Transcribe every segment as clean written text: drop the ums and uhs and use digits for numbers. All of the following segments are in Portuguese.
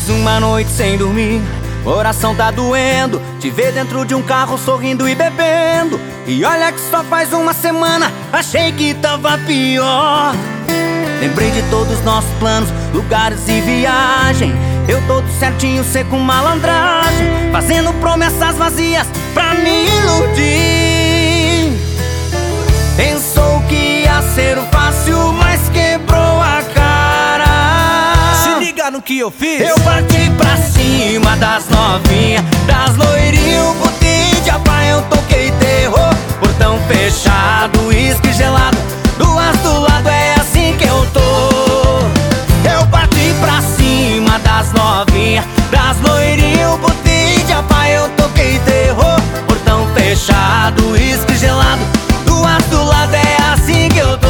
Mais uma noite sem dormir, coração tá doendo. Te ver dentro de um carro sorrindo e bebendo. E olha que só faz uma semana, achei que tava pior. Lembrei de todos os nossos planos, lugares e viagem. Eu todo certinho, sei com malandragem, fazendo promessas vazias pra me iludir. Pensou que ia ser fácil, mas quebrou a cara. Se liga no que eu fiz. Eu parti pra cima das novinhas, das loirinhas, botei de apa, eu toquei terror. Portão fechado, uísque gelado, duas do lado, é assim que eu tô. Eu parti pra cima das novinhas, das loirinhas, botei de apa, eu toquei terror. Portão fechado, uísque gelado, duas do lado, é assim que eu tô.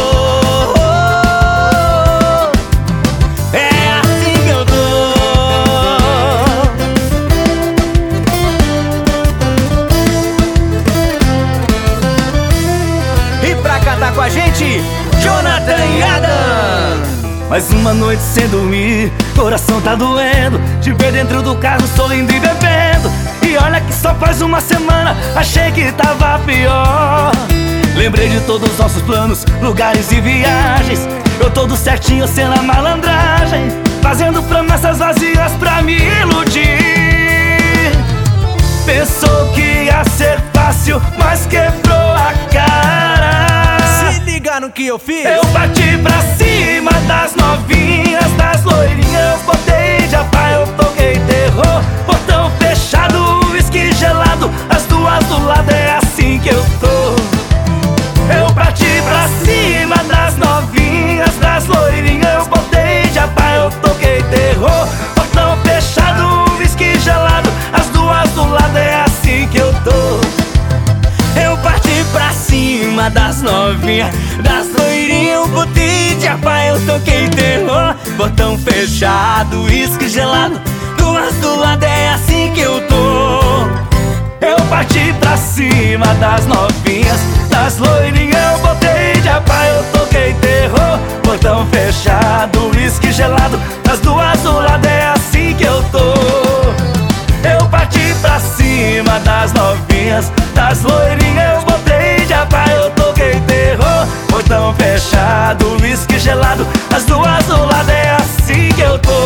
Com a gente, Jonathan e Adam. Mais uma noite sem dormir, coração tá doendo. Te ver dentro do carro sorrindo e bebendo. E olha que só faz uma semana, achei que tava pior. Lembrei de todos os nossos planos, lugares e viagens. Eu todo certinho, sendo a malandragem, fazendo promessas vazias pra me iludir. Pensou que ia ser fácil, mas quebrou a cara. No que eu fiz. Eu parti pra cima das novinhas, das loirinhas, botei de apa, eu toquei terror. Portão fechado, uísque gelado, as duas do lado, é assim que eu tô. Eu parti pra cima das novinhas, das loirinhas, botei de apa, eu toquei terror. Portão fechado, uísque gelado, as duas do lado, é assim que eu tô. Eu parti pra cima das novinhas, das loirinhas, botei de apa, eu toquei terror. Portão fechado, uísque gelado, duas do lado, é assim que eu tô. Eu parti pra cima das novinhas, das loirinhas, eu botei de apa, eu toquei terror. Portão fechado, uísque gelado, das duas do lado, é assim que eu tô. Eu parti pra cima das novinhas, das loirinhas, eu botei de apa, eu toquei terror. Portão fechado, uísque gelado, as duas do lado, é assim que eu tô.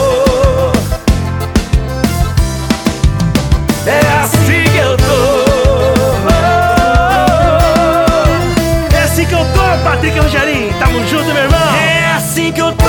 É assim que eu tô. É assim que eu tô, Patrick e Rogerinho. Tamo junto, meu irmão. É assim que eu tô.